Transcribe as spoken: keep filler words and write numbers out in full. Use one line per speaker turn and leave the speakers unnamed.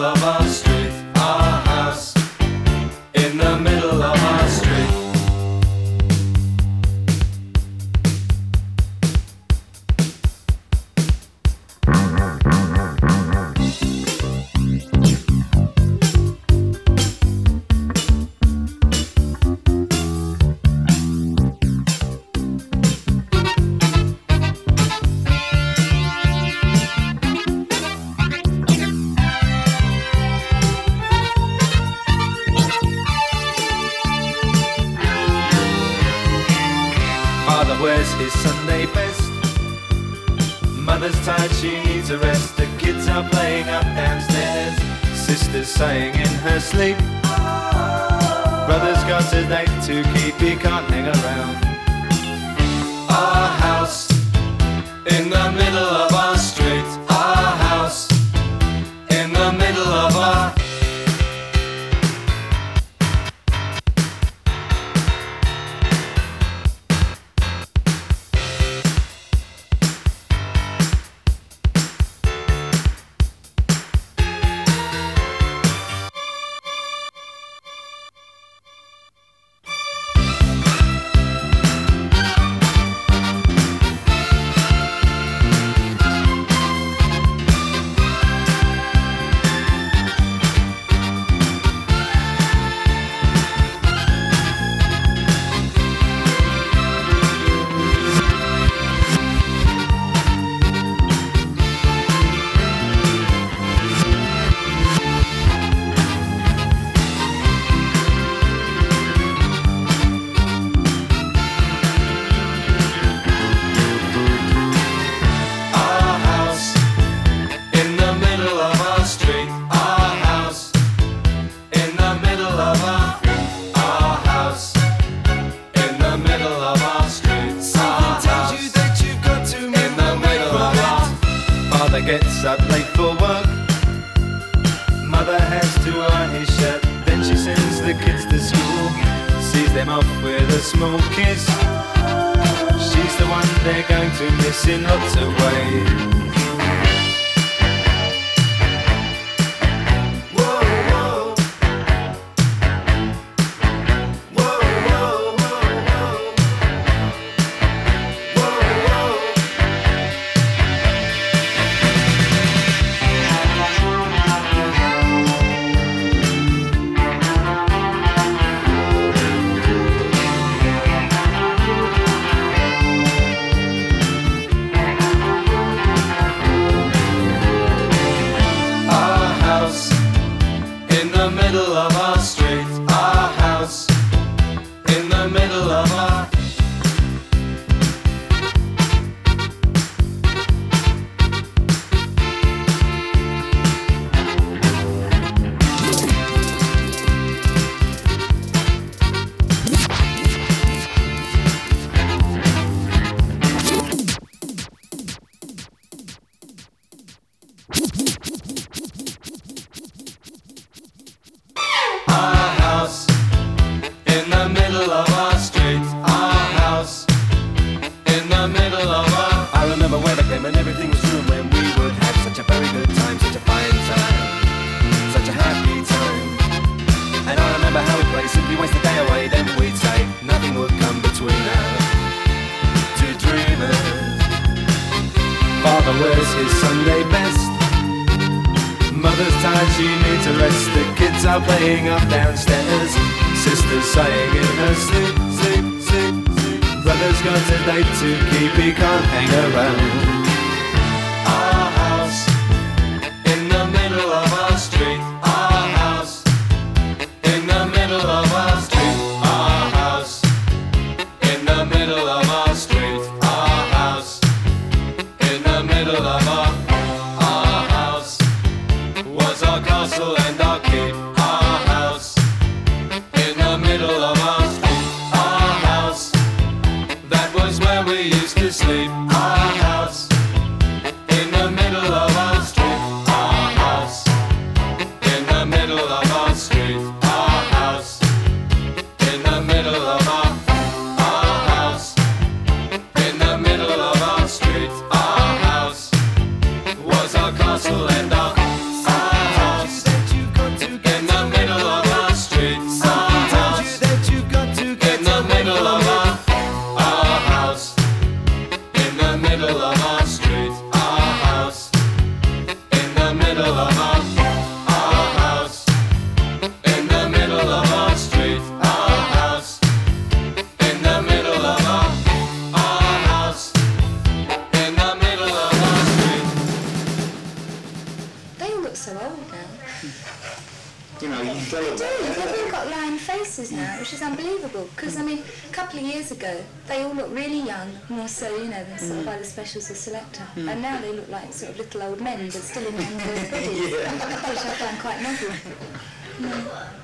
middle of our street, our house, in the middle of our street. Wears his Sunday best. Mother's tired, she needs a rest. The kids are playing up downstairs. Sister's sighing in her sleep. Brother's got a date to keep, he can't hang around. Our house, in the middle of our street. Our house, in the middle of our gets up late for work. Mother has to iron his shirt. Then she sends the kids to school, sees them off with a small kiss. She's the one they're going to miss in lots of ways. Father wears his Sunday best. Mother's tired, she needs a rest. The kids are playing up downstairs. Sister's sighing in her sleep, sleep, sleep, sleep. Brother's got a date to keep, he can't hang around. Our house, in the middle of our street. Our house, in the middle of our street. Our house, in the middle of our street. Our house, in the middle of our Our house was our castle and our keep. Our house, in the middle of our street. Our house, that was where we used to sleep. Our house, in the middle of our street. Our house, in the middle of our street. Our house, in the middle of our Our house, in the middle of our street. Our house was our castle and our Our house middle of our street, our house. In the middle of our, our house. In the middle of our street, our house. In the middle of our, our house. In the middle of our street.
They all look so old now.
You know, you go
They do. They've all got lined faces now, which is unbelievable. Because, I mean, a couple of years ago, they all looked really young, more so, you know, than sort of either specials or selector. And now they look like sort of little old men, but still in young girls' bodies,
Yeah.
which I find quite novel.